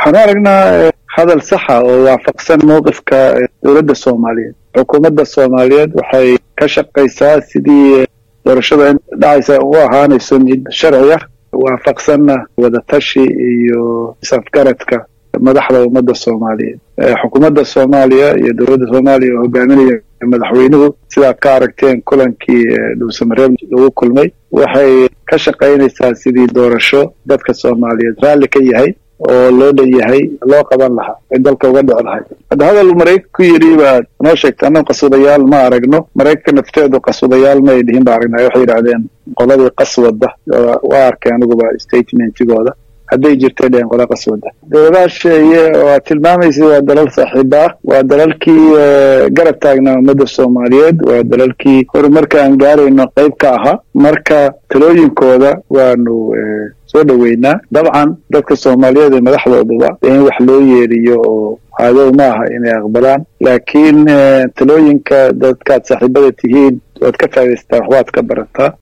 waxaan aragnaa hadal saxa oo waafaqsan mowqifka dowladda Soomaaliyeed. Xukuumadda Soomaaliyeed waxay ka shaqaysaa sidii doorashada dhacaysa u ahaanayso mid sharci ah waafaqsan wada tashi iyo safgaradka madaxda ummadda Soomaaliyeed. Xukuumadda Soomaaliya iyo dowladda Soomaaliya oo hogaaminaya madaxweynuhu sida ka aragteen kulankii Dhuusamareeb lagu kulmay waxay ka shaqaynaysaa sidii doorasho dadka Soomaaliyeed raalli ka yahay oo loo dhayahay loo qaban lahaa in dalka uga dhici lahayd. Hadal Mareykanku ku yiri baa noo sheegtay annagu qaswadayaal ma aragno. Mareykanka nafteedu qaswadayaal ma dhihin baa aragnaa. Waxay yiraahdeen qoladii qaswada waa arkay anigu ba statementigooda hadday jirtay dheen qola qaswada. Dowladaha sheeye oo tilmaamaysa waa dalal saaxiiba ah, waa dalalkii garab taagnaa ummadda Soomaaliyeed, waa dalalkii horumarka aan gaarayno qayb ka ahaa. Marka talooyinkooda waanu soo dhaweynaa. Dabcan dadka Soomaaliyeed ee madaxdooda in wax loo yeeriyo oo haadow ma aha inay aqbalaan, laakiin talooyinka dadka saaxiibada tihiin waad ka faa'iidaystaa, waxaad ka barataa.